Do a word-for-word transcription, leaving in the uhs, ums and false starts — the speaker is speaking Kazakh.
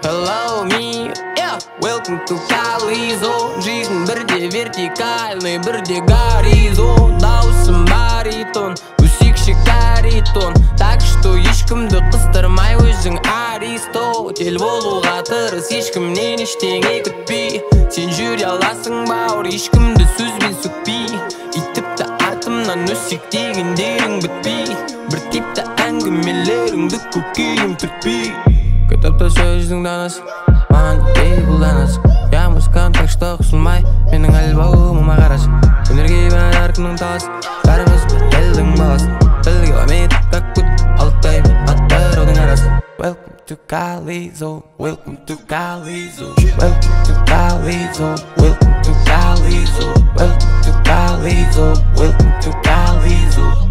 Hello me, yeah, welcome to Kalizo. Жизнь бірде вертикальный, бірде горизон. Даусым баритон, усикші каритон. Так что ешкімді қыстырмай өзің Аристотель болуға тырыс, ешкімнен ештеңе күтпей. Сен жүре аласың бауыр, ешкімді сөзбен сөкпей. И тіпті артымнан өсек дегендерің бітпей. Бір типті әңгімелеріңді көкейім түртпей. Кітапта сөздің данасы, маған ей бұл данасы. Я музыкант, так что қысылмай, менің альбомыма қарасы. Өнерге бәрі әркімнің таласы, бәріміз бір елдің баласы. Бір километр как путь, алтайым аттыраудың арасы. Welcome to Kalizo, welcome to Kalizo, welcome to Kalizo, welcome to Kalizo, welcome to Kalizo, welcome to Kalizo.